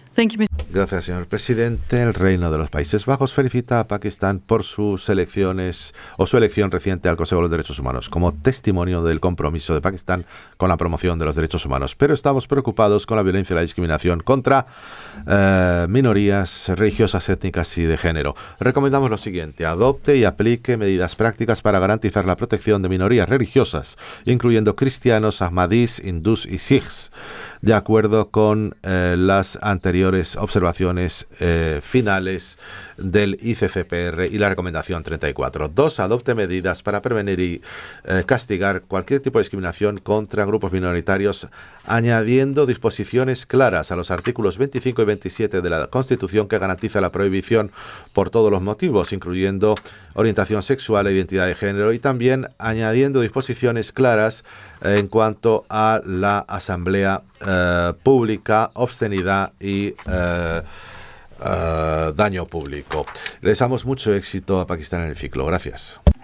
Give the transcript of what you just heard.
Thank you, Ms. Gracias, señor presidente. El Reino de los Países Bajos felicita a Pakistán por sus elecciones o su elección reciente al Consejo de los Derechos Humanos como testimonio del compromiso de Pakistán con la promoción de los derechos humanos. Pero estamos preocupados con la violencia y la discriminación contra minorías religiosas, étnicas y de género. Recomendamos lo siguiente: adopte y aplique medidas prácticas para garantizar la protección de minorías religiosas, incluyendo cristianos, ahmadís, hindús y sikhs, de acuerdo con las anteriores observaciones finales del ICCPR y la recomendación 34. 2. Adopte medidas para prevenir y castigar cualquier tipo de discriminación contra grupos minoritarios, añadiendo disposiciones claras a los artículos 25 y 27 de la Constitución que garantiza la prohibición por todos los motivos, incluyendo orientación sexual e identidad de género, y también añadiendo disposiciones claras en cuanto a la asamblea pública, obscenidad y daño público. Le deseamos mucho éxito a Pakistán en el ciclo. Gracias.